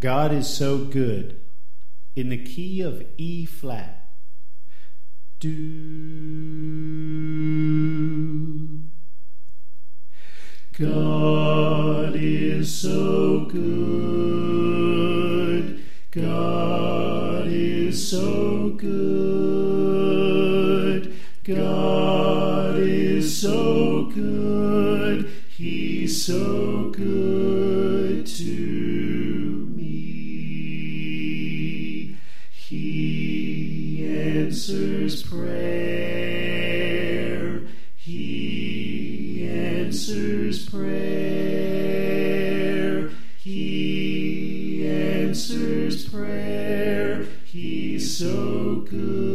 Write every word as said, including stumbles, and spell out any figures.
God is so good in the key of E flat. Do. God is so good. God is so good. God is so good. He's so good to me. He answers prayer. He answers prayer. He answers prayer. He's so good.